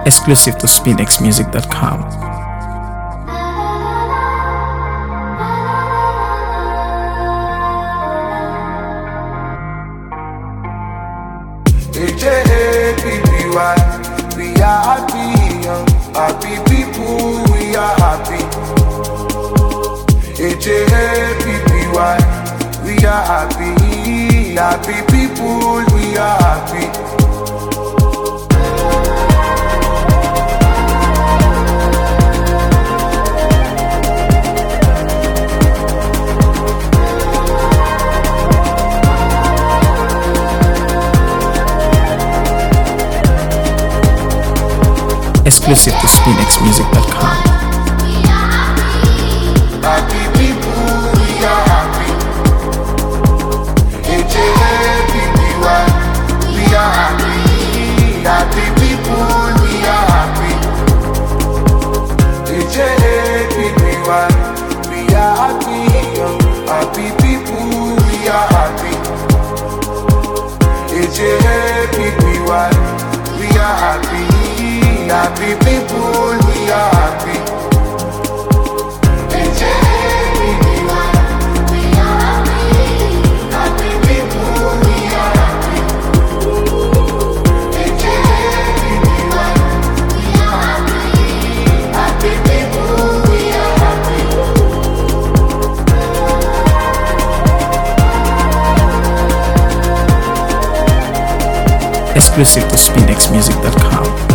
Exclusive to spinxmusic.com. AJAPPY, we are happy, happy people, we are happy. AJAPPY, we are happy, happy people, we are happy. Exclusive to spinxmusic.com. Happy people, we are happy. AJAPPY, we are happy. Happy people, we are happy. AJAPPY, we are happy. Happy people, we are happy. AJAPPY, we are happy. Happy people, we are happy. AJAPPY, we are happy. Happy people, we are happy. AJAPPY, we are happy. Happy people, we are happy. Exclusive to spinxmusic.com.